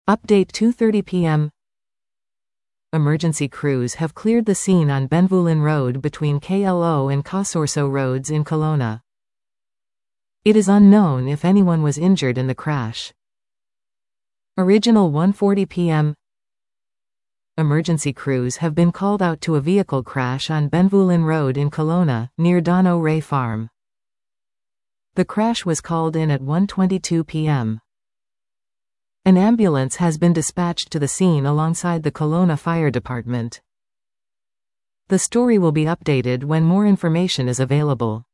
Update 2:30 p.m. Emergency crews have cleared the scene on Benvoulin Road between KLO and Casorso roads in Colonna. It is unknown if anyone was injured in the crash. Original 1:40 p.m. Emergency crews have been called out to a vehicle crash on Benvoulin Road in Colonna, near Dono Ray Farm. The crash was called in at 1:22 p.m. An ambulance has been dispatched to the scene alongside the Colonna Fire Department. The story will be updated when more information is available.